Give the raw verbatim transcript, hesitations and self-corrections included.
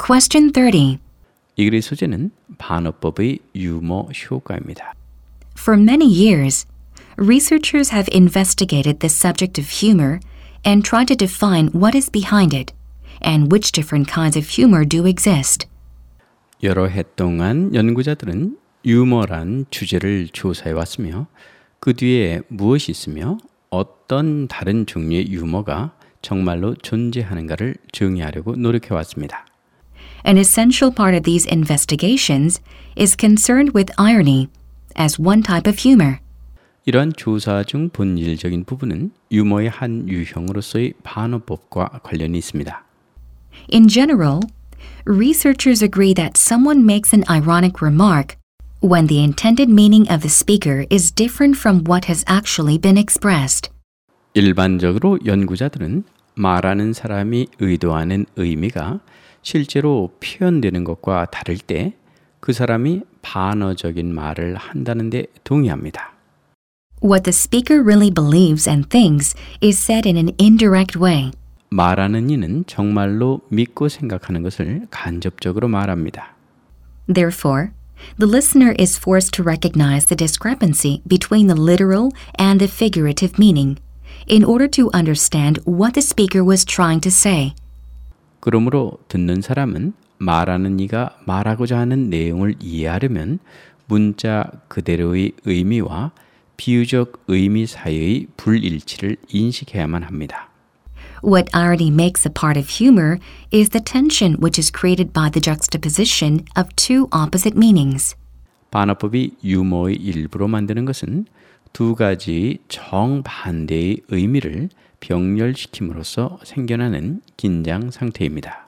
Question thirty. 이 글의 소재는 반어법의 유머 효과입니다. For many years, researchers have investigated the subject of humor and tried to define what is behind it and which different kinds of humor do exist. 여러 해 동안 연구자들은 유머란 주제를 조사해 왔으며 그 뒤에 무엇이 있으며 어떤 다른 종류의 유머가 정말로 존재하는가를 정의하려고 노력해 왔습니다. An essential part of these investigations is concerned with irony as one type of humor. 이러한 조사 중 본질적인 부분은 유머의 한 유형으로서의 반어법과 관련이 있습니다. In general, researchers agree that someone makes an ironic remark when the intended meaning of the speaker is different from what has actually been expressed. 일반적으로 연구자들은 말하는 사람이 의도하는 의미가 실제로 표현되는 것과 다를 때 그 사람이 반어적인 말을 한다는 데 동의합니다. What the speaker really believes and thinks is said in an indirect way. 말하는 이는 정말로 믿고 생각하는 것을 간접적으로 말합니다. Therefore, the listener is forced to recognize the discrepancy between the literal and the figurative meaning in order to understand what the speaker was trying to say. 그러므로 듣는 사람은 말하는 이가 말하고자 하는 내용을 이해하려면 문자 그대로의 의미와 비유적 의미 사이의 불일치를 인식해야만 합니다. What irony makes a part of humor is the tension which is created by the juxtaposition of two opposite meanings. 반어법이 유머의 일부로 만드는 것은 두 가지 정반대의 의미를 병렬시킴으로써 생겨나는 긴장 상태입니다.